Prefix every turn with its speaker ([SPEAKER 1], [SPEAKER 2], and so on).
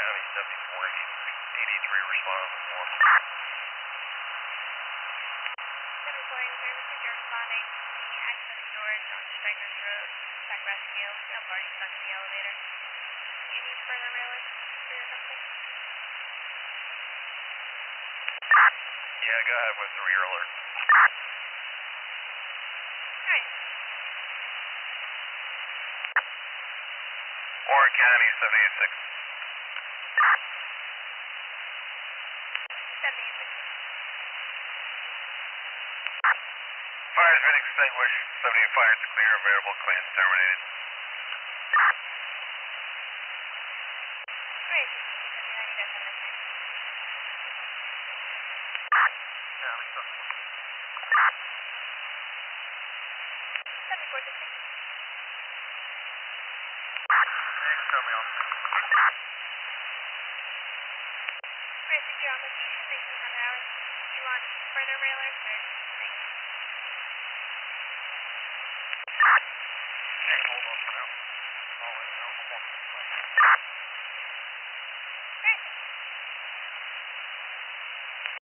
[SPEAKER 1] County 7483 respond to the form.
[SPEAKER 2] 7483, we think you're responding to the access storage on Strikers Road, tech rescue. We have Marty stuck in the elevator. Do you need further railers for your company?
[SPEAKER 1] Yeah, go ahead with the rear alert.
[SPEAKER 2] Alright.
[SPEAKER 1] Warren County 786.
[SPEAKER 2] 786.
[SPEAKER 1] Fire's been extinguished. 78 fires clear. Available clearance terminated.
[SPEAKER 2] Alright, so you can continue on your death number.
[SPEAKER 1] County
[SPEAKER 2] 7466.
[SPEAKER 1] Thanks, show me on.
[SPEAKER 2] Alright, secure on location, 1900 hours. Do you want further railers or are you?
[SPEAKER 1] Okay, hold on for now.